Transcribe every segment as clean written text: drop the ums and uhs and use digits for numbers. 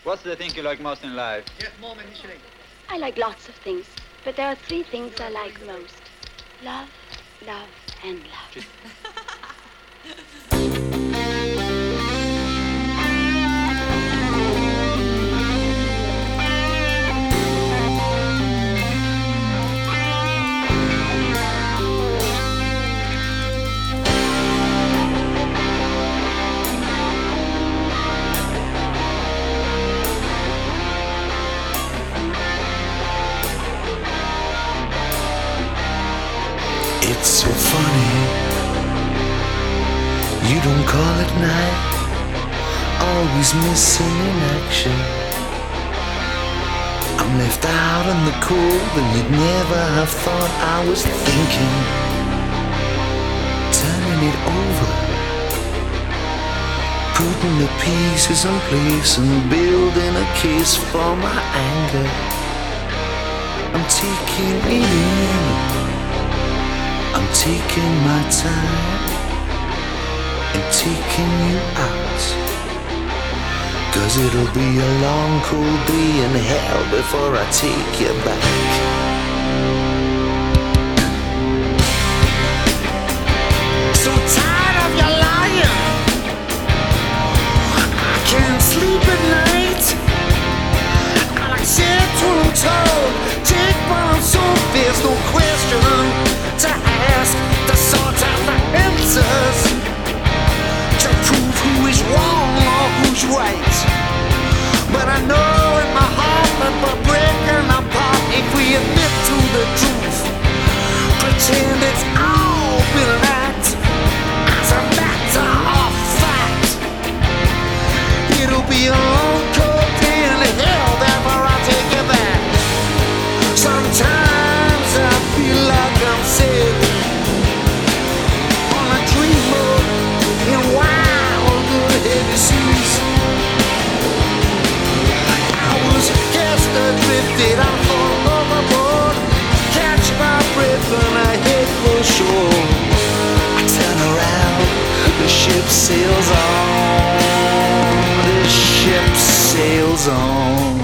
What's the thing you like most in life? I like lots of things, but there are three things I like most. Love, love, and love. It's so funny, you don't call it night, always missing in action. I'm left out in the cold and you'd never have thought I was thinking, turning it over, putting the pieces in place and building a case for my anger. I'm taking it in, I'm taking my time and taking you out, 'cause it'll be a long cold day in hell before I take you back. So tired of your lying, I can't sleep at night. I accept what I'm told, take what I'm told, there's no question to ask, to sort out the answers, to prove who is wrong or who's right. But I know in my heart that we're breaking apart if we admit to the truth, pretend it's all been an act, as a matter of fact. It'll be a long cold day in hell before I take you back. Sometimes I feel like I'm sailing on a dreamboat in wild and heavy seas. I was cast adrifted, I fall overboard, catch my breath and I head for shore. I turn around, the ship sails on, the ship sails on.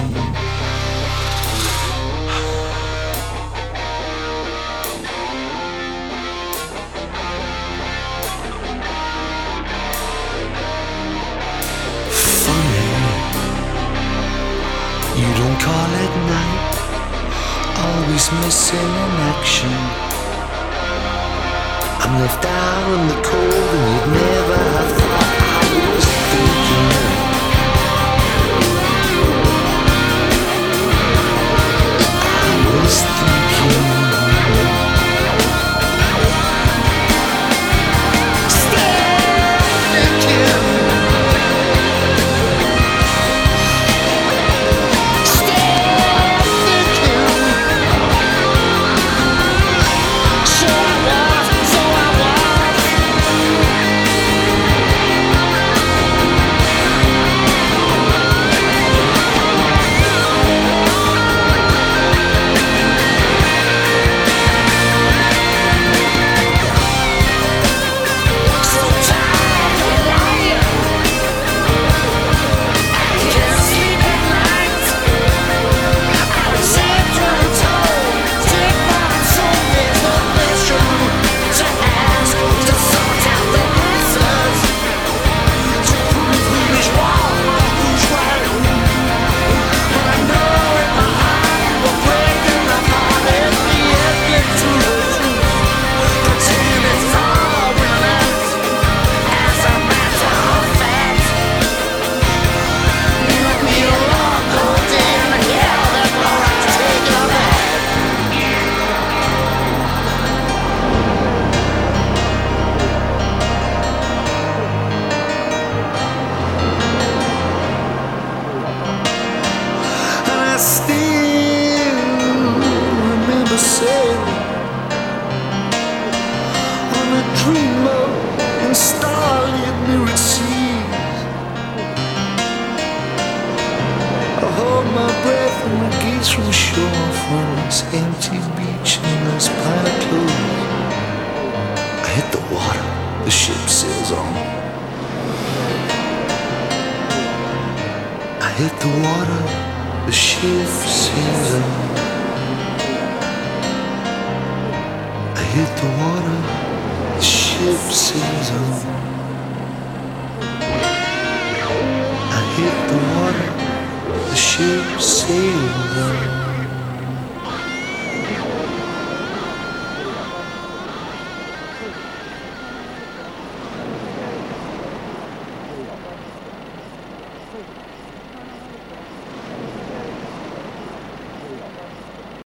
You don't call it night, always missing in action. I'm left out in the cold and you'd never have thought I was thinking. I was thinking. Still thinking. From shore, from this empty beach and those pine clothes, I hit the water, the ship sails on. I hit the water, the ship sails on. I hit the water, the ship sails on. I hit the water, the ship sails on.